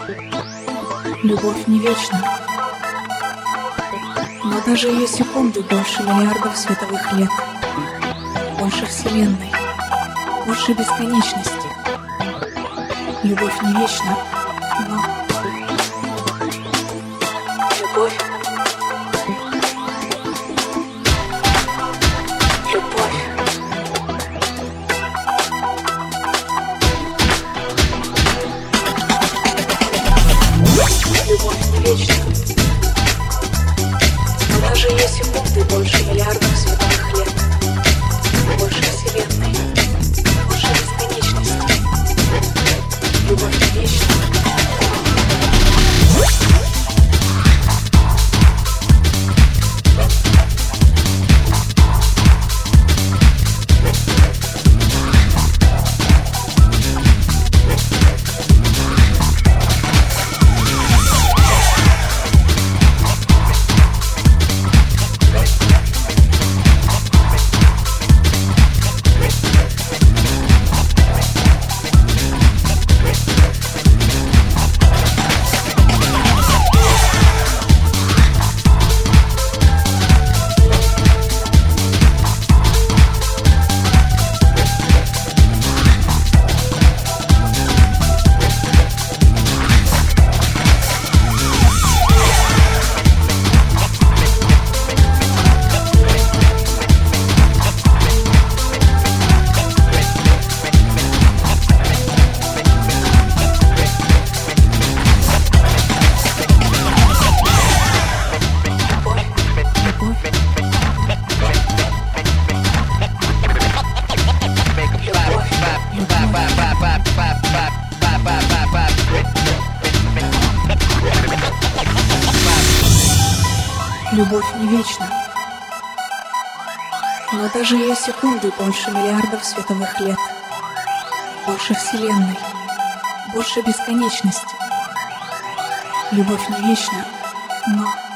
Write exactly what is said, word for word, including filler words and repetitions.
Любовь не вечна, но даже ее секунды больше миллиардов световых лет, больше Вселенной, больше бесконечности. Любовь не вечна, но любовь, любовь. Любовь не вечна, но даже ее секунды больше миллиардов световых лет, больше Вселенной, больше бесконечности. Любовь не вечна. Любовь не вечна, но даже ее секунды больше миллиардов световых лет, больше Вселенной, больше бесконечности. Любовь не вечна, но